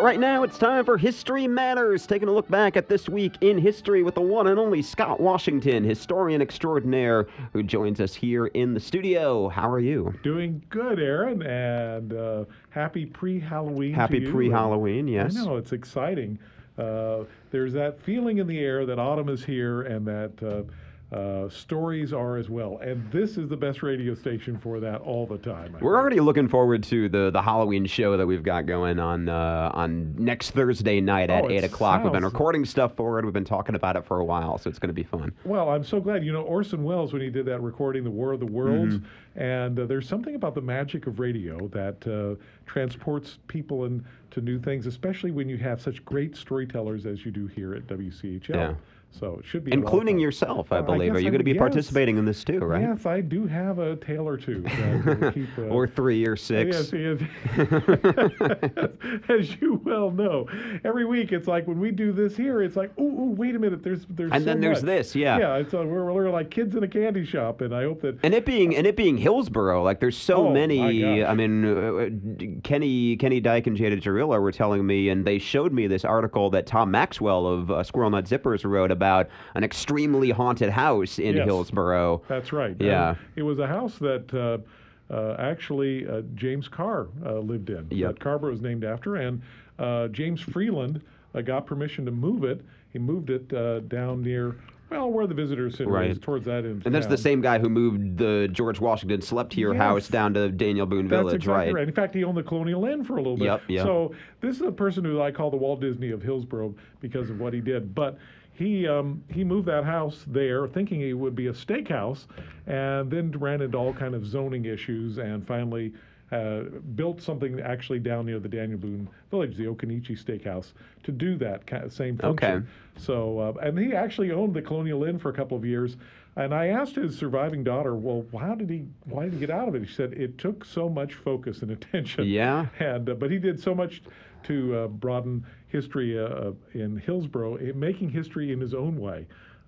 right now it's time for History Matters, taking a look back at this week in history with the one and only Scott Washington, historian extraordinaire, who joins us here in the studio. How are you? Doing good, Aaron, and happy pre-Halloween Happy to you. pre-Halloween, yes. I know, it's exciting. There's that feeling in the air that autumn is here and that stories are as well. And this is the best radio station for that all the time. We're already looking forward to the Halloween show that we've got going on next Thursday night at 8 o'clock. We've been recording stuff for it. We've been talking about it for a while, so it's going to be fun. Well, I'm so glad. You know, Orson Welles, when he did that recording, The War of the Worlds, and there's something about the magic of radio that transports people into new things, especially when you have such great storytellers as you do here at WCHL. Yeah. So it should be including yourself, I believe. Are you going to be participating in this too, right? Yes, I do have a tale or two. That will keep, or 3 or 6. Yes, as you well know. Every week it's like when we do this here, it's like, ooh, wait a minute, there's and then there's this, yeah. Yeah, it's we're like kids in a candy shop, and I hope that and it being Hillsborough, like there's so many. I mean, Kenny Dyke and Jada Jarilla were telling me, and they showed me this article that Tom Maxwell of Squirrel Nut Zippers wrote about an extremely haunted house in Hillsborough. That's right. Yeah. It was a house that actually James Carr lived in. Yep. Carrboro was named after, and James Freeland got permission to move it. He moved it down near, well, where the visitor center is, towards that end. And that's the same guy who moved the George Washington Slept Here house down to Daniel Boone Village, that's exactly right? In fact, he owned the Colonial Inn for a little bit. Yep. So this is a person who I call the Walt Disney of Hillsborough because of what he did. But he moved that house there thinking it would be a steakhouse, and then ran into all kind of zoning issues, and finally built something actually down near the Daniel Boone Village, the Okanichi Steakhouse, to do that same function. Okay. So, and he actually owned the Colonial Inn for a couple of years. And I asked his surviving daughter, well, why did he get out of it? She said it took so much focus and attention. Yeah. And but he did so much to broaden history in Hillsborough, making history in his own way.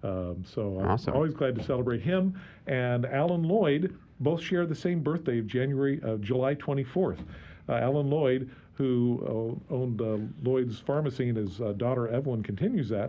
So awesome. I'm always glad to celebrate him and Alan Lloyd. Both share the same birthday of July 24th. Alan Lloyd, who owned Lloyd's Pharmacy, and his daughter Evelyn continues that,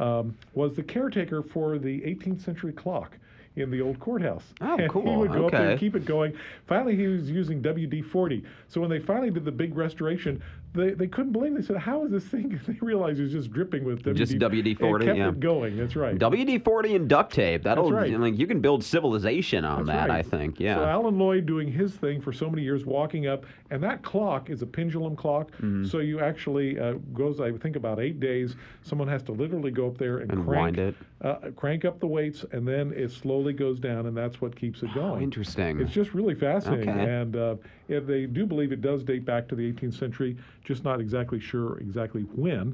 was the caretaker for the 18th century clock in the old courthouse. Oh, cool. He would go up there and keep it going. Finally, he was using WD-40. So when they finally did the big restoration, they couldn't believe it. They said, how is this thing? They realized it was just dripping with WD-40. Just WD-40, it kept it going. That's right. WD-40 and duct tape. That'll, right. like, you can build civilization on That's that, right. I think. Yeah. So Alan Lloyd doing his thing for so many years, walking up, and that clock is a pendulum clock. So you actually goes, I think, about 8 days. Someone has to literally go up there and wind it. Crank up the weights, and then it slowly goes down, and that's what keeps it going. Oh, interesting. It's just really fascinating. Okay. And they do believe it does date back to the 18th century, just not exactly sure exactly when,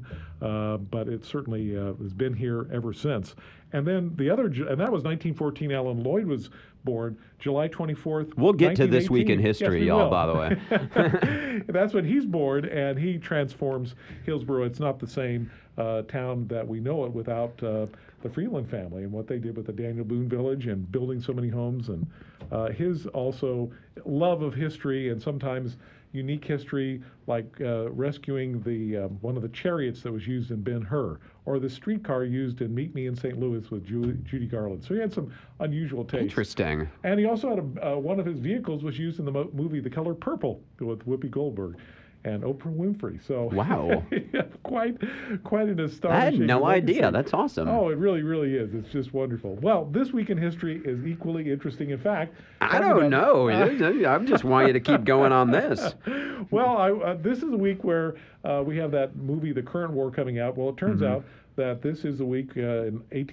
but it certainly has been here ever since. And then and that was 1914. Alan Lloyd was born, July 24th. We'll get to this week in history, yes, y'all, by the way. That's when he's born, and he transforms Hillsborough. It's not the same town that we know it without the Freeland family and what they did with the Daniel Boone Village and building so many homes, and his also love of history and sometimes unique history, like rescuing the one of the chariots that was used in Ben-Hur, or the streetcar used in Meet Me in St. Louis with Judy Garland. So he had some unusual taste. Interesting. And he also had one of his vehicles was used in the movie The Color Purple with Whoopi Goldberg and Oprah Winfrey. So wow, quite an astonishing. I had no legacy. idea. That's awesome. Oh, it really, really is. It's just wonderful. Well, this week in history is equally interesting. In fact, I don't know. I just want you to keep going on this. Well, this is a week where we have that movie, The Current War, coming out. Well, it turns out that this is the week in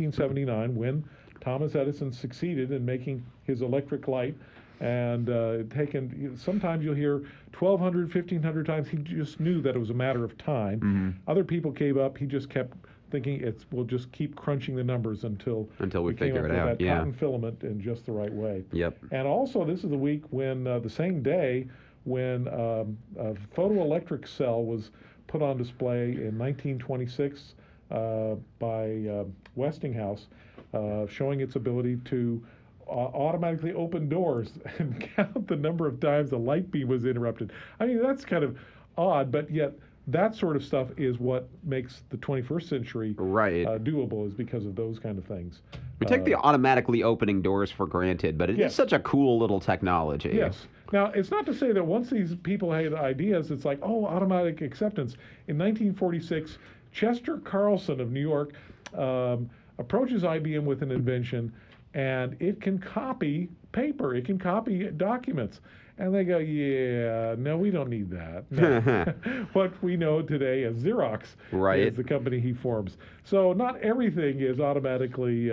1879 when Thomas Edison succeeded in making his electric light. And sometimes you'll hear 1,200, 1,500 times. He just knew that it was a matter of time. Other people gave up. He just kept thinking we'll just keep crunching the numbers until we figure it out. That cotton filament in just the right way. Yep. And also, this is the week when the same day when a photoelectric cell was put on display in 1926 by Westinghouse, showing its ability to automatically open doors and count the number of times a light beam was interrupted. I mean, that's kind of odd, but yet that sort of stuff is what makes the 21st century Right. doable, is because of those kind of things. We take the automatically opening doors for granted, but it Yes. is such a cool little technology. Yes. Now, it's not to say that once these people had ideas, it's like, oh, automatic acceptance. In 1946, Chester Carlson of New York approaches IBM with an invention, and it can copy paper, it can copy documents. And they go, yeah, no, we don't need that. No. What we know today as Xerox Right. is the company he forms. So not everything is automatically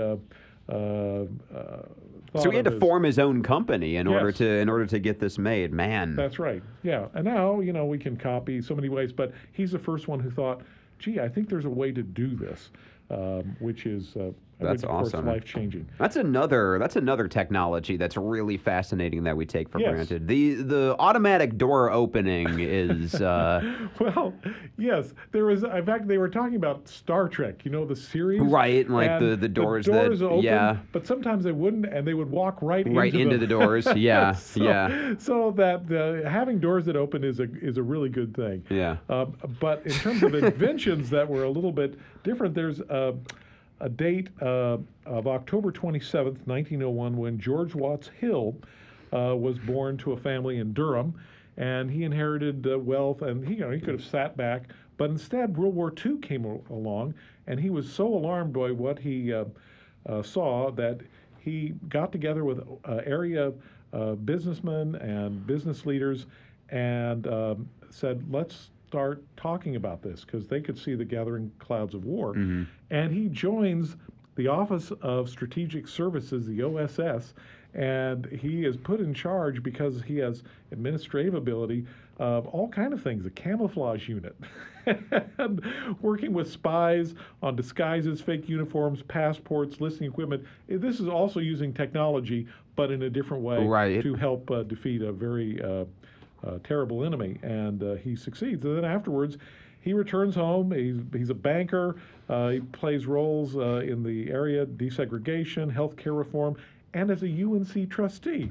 So he had to form his own company in order Yes. to get this made. Man. That's right. Yeah. And now, we can copy so many ways, but he's the first one who thought, gee, I think there's a way to do this, which is That's of course, awesome. life-changing. That's another technology that's really fascinating that we take for Yes. granted. The automatic door opening is Well, yes, there is. In fact, they were talking about Star Trek. The series, Right, like and the doors that- open, yeah. But sometimes they wouldn't, and they would walk right into the doors. Yeah, yeah. So that having doors that open is a really good thing. Yeah. But in terms of inventions that were a little bit different, there's a date of October 27th, 1901, when George Watts Hill was born to a family in Durham, and he inherited wealth, and he could have sat back, but instead World War II came along, and he was so alarmed by what he saw that he got together with area businessmen and business leaders and said, let's start talking about this, because they could see the gathering clouds of war. Mm-hmm. And he joins the Office of Strategic Services, the OSS, and he is put in charge because he has administrative ability of all kind of things, a camouflage unit, and working with spies on disguises, fake uniforms, passports, listening equipment. This is also using technology, but in a different way, Right. to help defeat a very terrible enemy, and he succeeds. And then afterwards, he returns home. He's a banker. He plays roles in the area, desegregation, healthcare reform, and as a UNC trustee.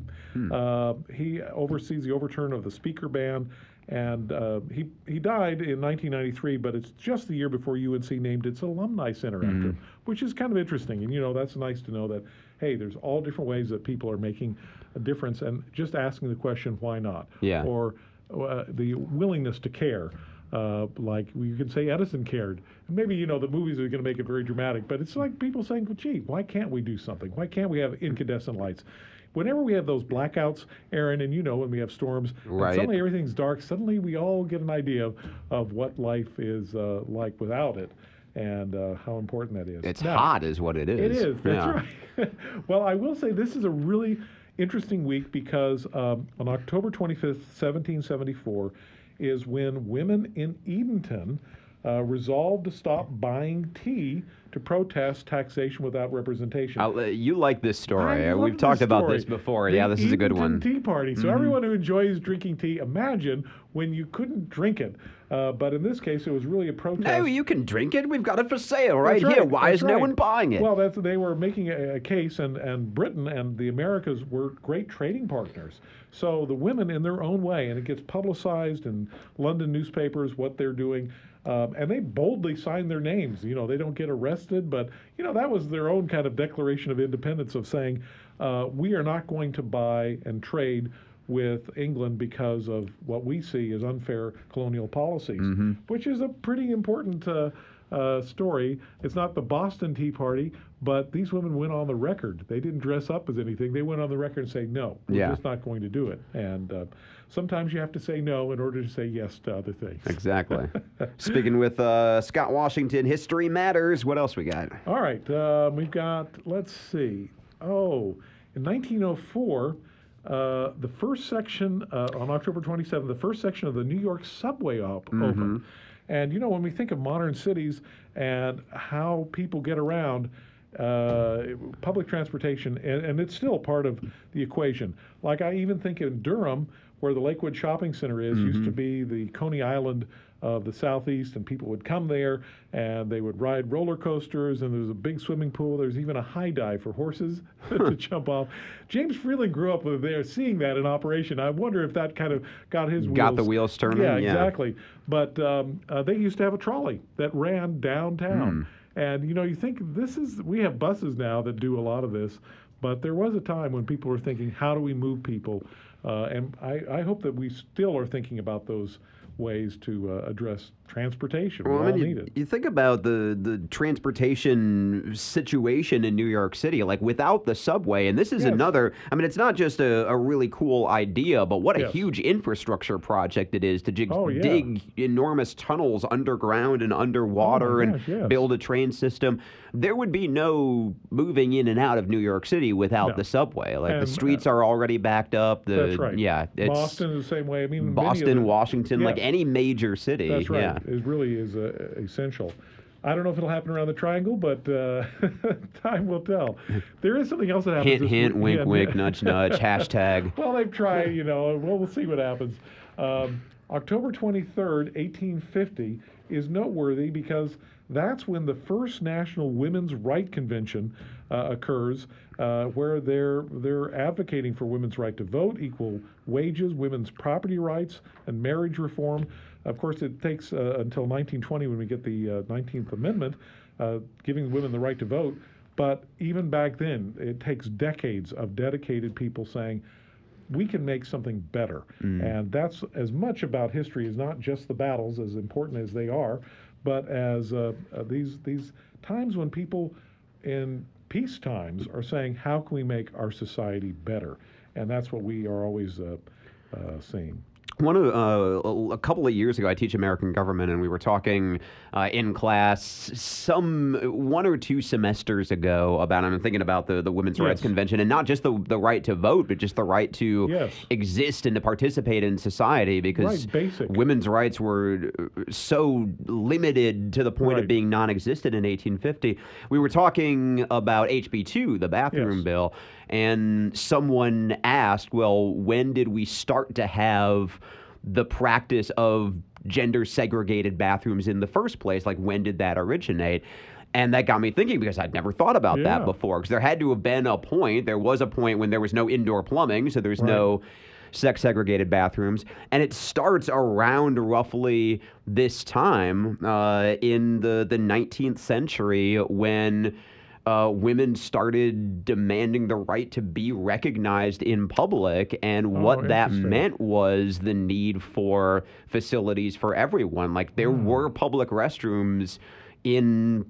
He oversees the overturn of the speaker ban, and he died in 1993, but it's just the year before UNC named its alumni center after him, which is kind of interesting. And that's nice to know that, hey, there's all different ways that people are making a difference, and just asking the question, why not? Yeah. Or the willingness to care. Like you can say Edison cared. And maybe, the movies are going to make it very dramatic, but it's like people saying, well, gee, why can't we do something? Why can't we have incandescent lights? Whenever we have those blackouts, Aaron, and when we have storms, Right. and suddenly everything's dark, suddenly we all get an idea of what life is like without it, and how important that is. It's Now, hot is what it is. it is, that's Yeah. right. Well, I will say this is a really interesting week because on October 25th, 1774, is when women in Edenton resolved to stop buying tea to protest taxation without representation. You like this story. I We've love talked this about story. this before. The Yeah, this is a good Edenton one. Tea Party. So everyone who enjoys drinking tea, imagine when you couldn't drink it. But in this case, it was really a protest. No, you can drink it. We've got it for sale right That's here. right, Why that's is no right. one buying it? Well, they were making a case, and Britain and the Americas were great trading partners. So the women, in their own way, and it gets publicized in London newspapers what they're doing, and they boldly sign their names. They don't get arrested, but that was their own kind of declaration of independence, of saying we are not going to buy and trade with England because of what we see as unfair colonial policies, which is a pretty important story. It's not the Boston Tea Party, but these women went on the record. They didn't dress up as anything. They went on the record and say, no, we're Yeah. just not going to do it. And sometimes you have to say no in order to say yes to other things. Exactly. Speaking with Scott Washington, History Matters. What else we got? All right, we've got, let's see. In 1904, the first section, on October 27th, the first section of the New York subway opened. And when we think of modern cities and how people get around, public transportation, and it's still part of the equation. Like I even think in Durham, where the Lakewood Shopping Center is, used to be the Coney Island of the Southeast, and people would come there and they would ride roller coasters, and there was a big swimming pool. There's even a high dive for horses to jump off. James Freeland grew up there seeing that in operation. I wonder if that kind of got his wheels. Got the wheels turning. Yeah, exactly. But they used to have a trolley that ran downtown. And, you think we have buses now that do a lot of this, but there was a time when people were thinking, how do we move people? And I hope that we still are thinking about those ways to address transportation. We all need it. You think about the transportation situation in New York City, like without the subway, and this is another, it's not just a really cool idea, but what a huge infrastructure project it is to dig enormous tunnels underground and underwater and build a train system. There would be no moving in and out of New York City without the subway. Like the streets are already backed up. That's right. Yeah. Boston is the same way. Boston, Washington, like any major city. That's right. Yeah. It really is essential. I don't know if it'll happen around the triangle, but time will tell. There is something else that happens. Hint, hint, wink, wink, nudge, nudge, hashtag. Well, they've tried, we'll see what happens. October 23rd, 1850 is noteworthy because that's when the first National Women's Right Convention occurs, where they're advocating for women's right to vote, equal wages, women's property rights, and marriage reform. Of course, it takes until 1920 when we get the 19th Amendment, giving women the right to vote. But even back then, it takes decades of dedicated people saying, we can make something better. And that's as much about history as not just the battles, as important as they are, but as these times when people in peace times are saying, how can we make our society better? And that's what we are always seeing. A couple of years ago, I teach American government, and we were talking in class 1 or 2 semesters ago about, I'm thinking about the Women's Rights Convention, and not just the right to vote, but just the right to exist and to participate in society, because women's rights were so limited to the point of being non-existent in 1850. We were talking about HB2, the bathroom bill, and someone asked, well, when did we start to have the practice of gender-segregated bathrooms in the first place? Like, when did that originate? And that got me thinking, because I'd never thought about that before. Because there had to have been a point. There was a point when there was no indoor plumbing, so there's no sex-segregated bathrooms. And it starts around roughly this time in the 19th century, when women started demanding the right to be recognized in public, and what that meant was the need for facilities for everyone. Like, there were public restrooms in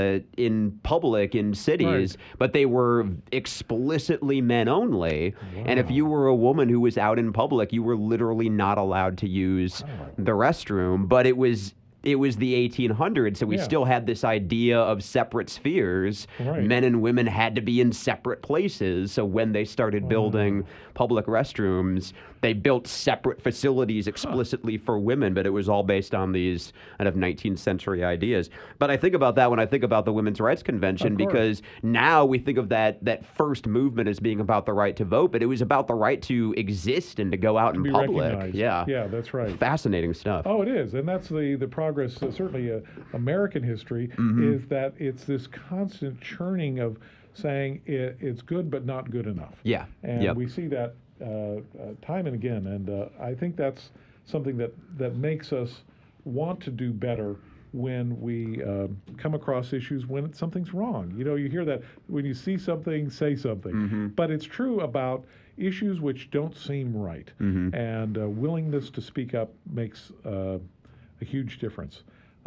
public in cities, but they were explicitly men only. And if you were a woman who was out in public, you were literally not allowed to use the restroom. But it was the 1800s, so we still had this idea of separate spheres. Men and women had to be in separate places. So when they started building public restrooms, they built separate facilities explicitly for women, but it was all based on these kind of 19th century ideas. But I think about that when I think about the Women's Rights Convention, because now we think of that first movement as being about the right to vote, but it was about the right to exist and to go out in public. Recognized. Yeah, that's right. Fascinating stuff. Oh, it is. And that's the progress, certainly American history, is that it's this constant churning of saying it's good but not good enough. Yeah. And we see that time and again, and I think that's something that makes us want to do better when we come across issues when something's wrong. You hear that when you see something, say something. But it's true about issues which don't seem right, and willingness to speak up makes a huge difference.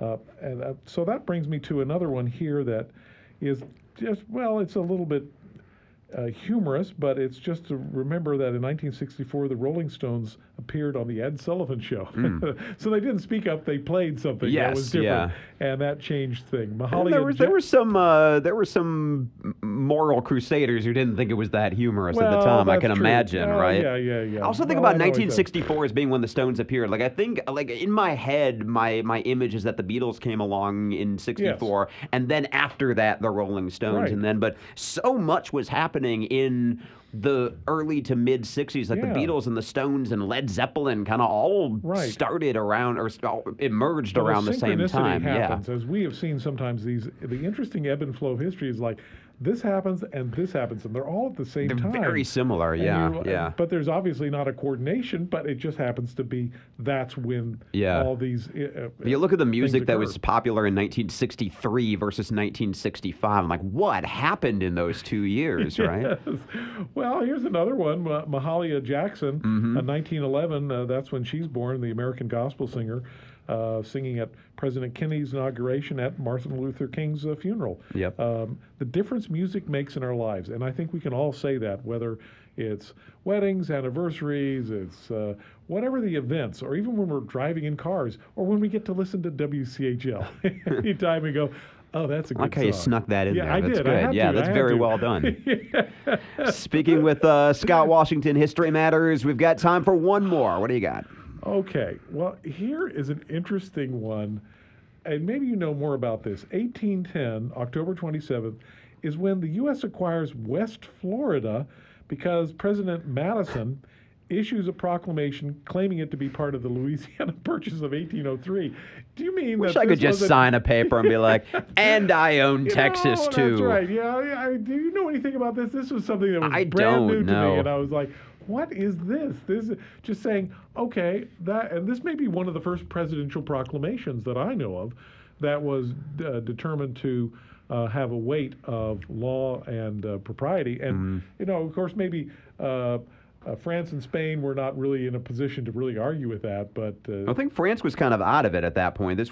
So that brings me to another one here that is just, it's a little bit humorous, but it's just to remember that in 1964, the Rolling Stones appeared on the Ed Sullivan Show. So they didn't speak up; they played something that was different, and that changed things. There were some moral crusaders who didn't think it was that humorous at the time. I can imagine, right? Yeah. I also think about 1964 as being when the Stones appeared. Like, I think, like, in my head, my image is that the Beatles came along in '64, and then after that, the Rolling Stones, and then, but so much was happening in the early to mid 60s, like the Beatles and the Stones and Led Led Zeppelin kind of all started around or emerged around the same time. Happens, as we have seen sometimes. The interesting ebb and flow of history is like this happens and this happens, and they're all at the same time. They're very similar, yeah. But there's obviously not a coordination, but it just happens to be that's when all these. You look at the music that was popular in 1963 versus 1965. I'm like, what happened in those 2 years, right? Well, here's another one, Mahalia Jackson, 1911. That's when she's born, the American gospel singer. Singing at President Kennedy's inauguration at Martin Luther King's funeral. Yep. The difference music makes in our lives, and I think we can all say that, whether it's weddings, anniversaries, it's whatever the events, or even when we're driving in cars, or when we get to listen to WCHL. Anytime we go, oh, that's a good song. Okay, you snuck that in there. I that's did. Good. That's very well done. Speaking with Scott Washington, History Matters, we've got time for one more. What do you got? Okay, well, here is an interesting one, and maybe you know more about this. 1810, October 27th, is when the U.S. acquires West Florida because President Madison issues a proclamation claiming it to be part of the Louisiana Purchase of 1803. Do you mean Wish I could just sign a paper and be like, and I own Texas too. That's right. Yeah. Do you know anything about this? This was something that was brand new to me, and I was like, what is this? This is just saying, okay, and this may be one of the first presidential proclamations that I know of that was determined to have a weight of law and propriety. And, of course, maybe France and Spain were not really in a position to really argue with that, but... I think France was kind of out of it at that point. This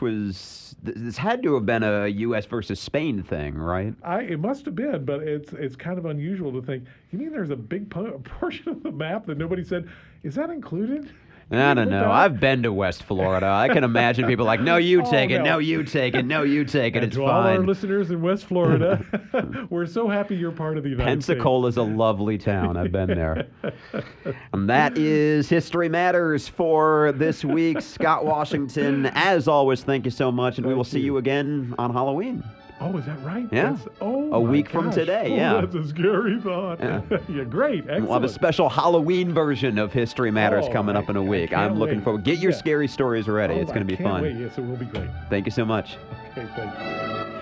had to have been a U.S. versus Spain thing, right? It must have been, but it's kind of unusual to think, you mean there's a big portion of the map that nobody said, is that included? I don't know. I've been to West Florida. I can imagine people like, no, you take it. No, you take it. No, you take it. It's fine. To all our listeners in West Florida, we're so happy you're part of the United States. Pensacola's a lovely town. I've been there. And that is History Matters for this week. Scott Washington, as always, thank you so much, and we will see you again on Halloween. Oh, is that right? Yeah. A week from today, That's a scary thought. Yeah, great. Excellent. We'll have a special Halloween version of History Matters coming up in a week. I'm looking forward. Get your scary stories ready. It's going to be fun. Wait. Yes, it will be great. Thank you so much. Okay, thank you.